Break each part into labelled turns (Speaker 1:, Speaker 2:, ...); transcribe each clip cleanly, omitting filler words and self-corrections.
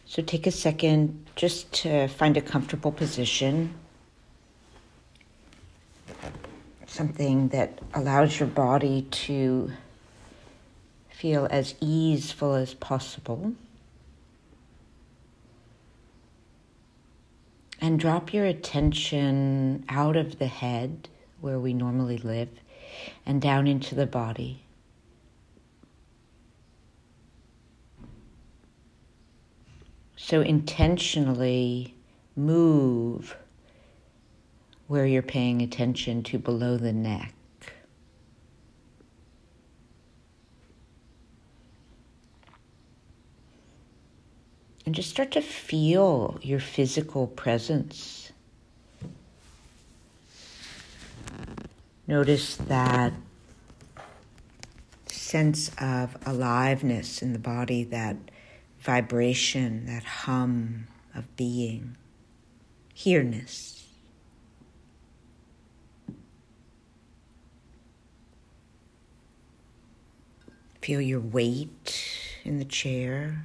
Speaker 1: So take a second just to find a comfortable position, something that allows your body to feel as easeful as possible. And drop your attention out of the head, where we normally live, and down into the body. So intentionally move where you're paying attention to below the neck. And just start to feel your physical presence. Notice that sense of aliveness in the body, that vibration, that hum of being, here-ness. Feel your weight in the chair.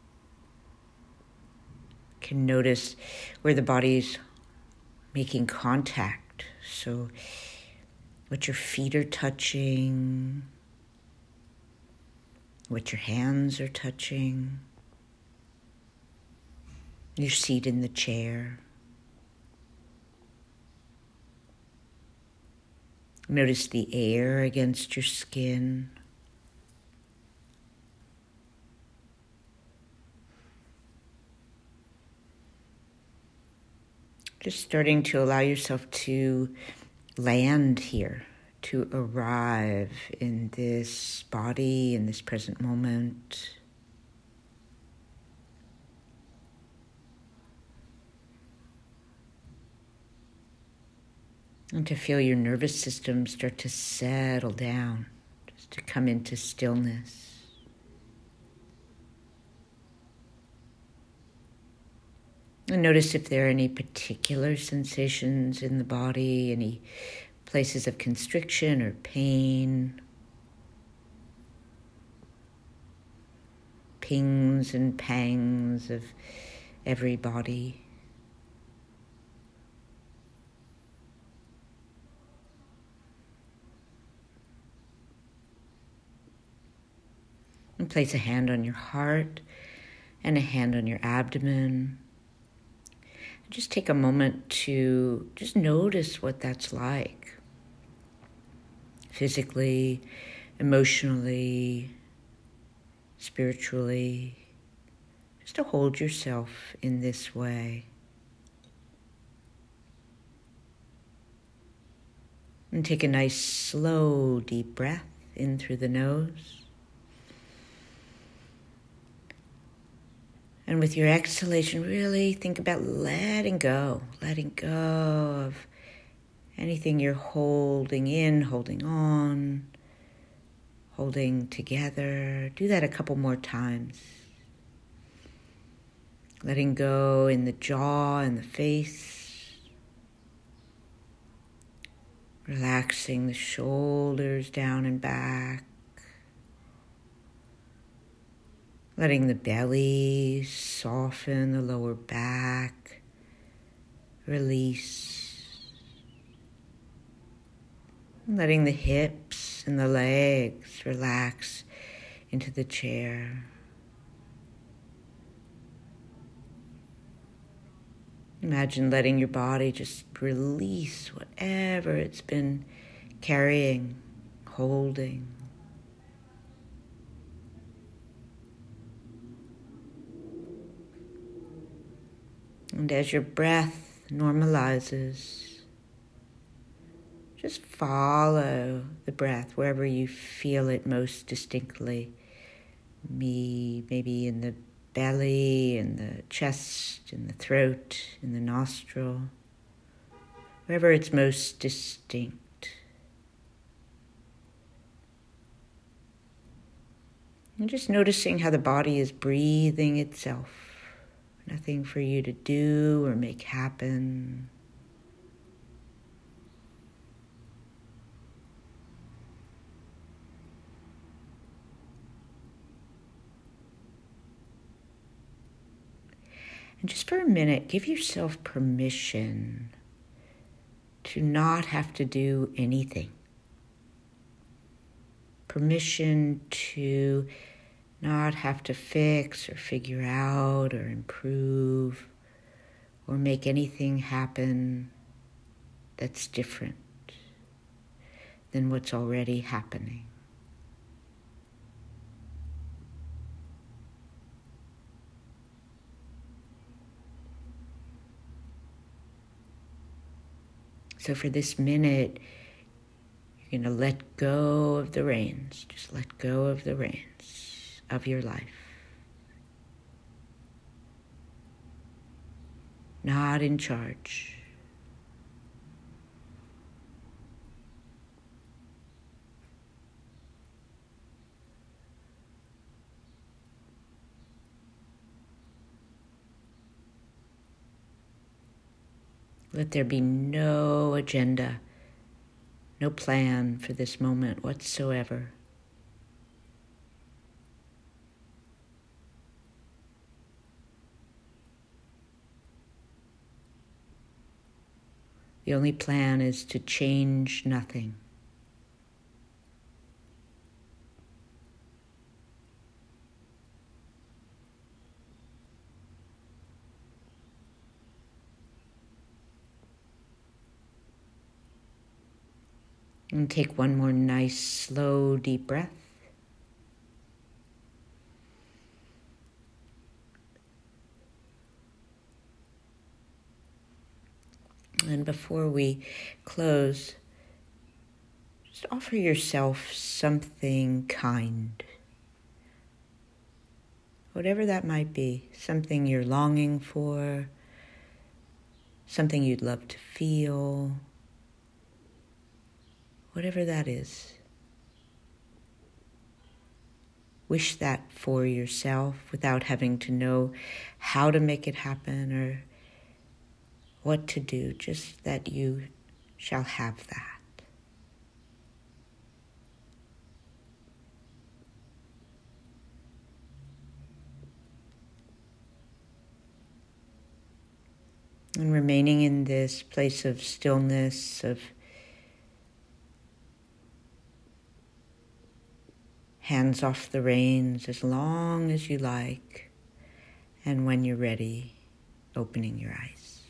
Speaker 1: Can notice where the body's making contact. So what your feet are touching, what your hands are touching, your seat in the chair. Notice the air against your skin. Just starting to allow yourself to land here, to arrive in this body, in this present moment. And to feel your nervous system start to settle down, just to come into stillness. And notice if there are any particular sensations in the body, any places of constriction or pain, pings and pangs of every body. And place a hand on your heart and a hand on your abdomen. Just take a moment to just notice what that's like. Physically, emotionally, spiritually. Just to hold yourself in this way. And take a nice, slow, deep breath in through the nose. And with your exhalation, really think about letting go of anything you're holding in, holding on, holding together. Do that a couple more times. Letting go in the jaw and the face. Relaxing the shoulders down and back. Letting the belly soften, the lower back, release. Letting the hips and the legs relax into the chair. Imagine letting your body just release whatever it's been carrying, holding. And as your breath normalizes, just follow the breath wherever you feel it most distinctly. Maybe in the belly, in the chest, in the throat, in the nostril, wherever it's most distinct. And just noticing how the body is breathing itself. Nothing for you to do or make happen. And just for a minute, give yourself permission to not have to do anything. Permission to not have to fix or figure out or improve or make anything happen that's different than what's already happening. So for this minute, you're going to let go of the reins. Just let go of the reins of your life. Not in charge. Let there be no agenda, no plan for this moment whatsoever. The only plan is to change nothing. And take one more nice, slow, deep breath. And before we close, just offer yourself something kind. Whatever that might be, something you're longing for, something you'd love to feel, whatever that is. Wish that for yourself without having to know how to make it happen or what to do, just that you shall have that. And remaining in this place of stillness, of hands off the reins as long as you like, and when you're ready, opening your eyes.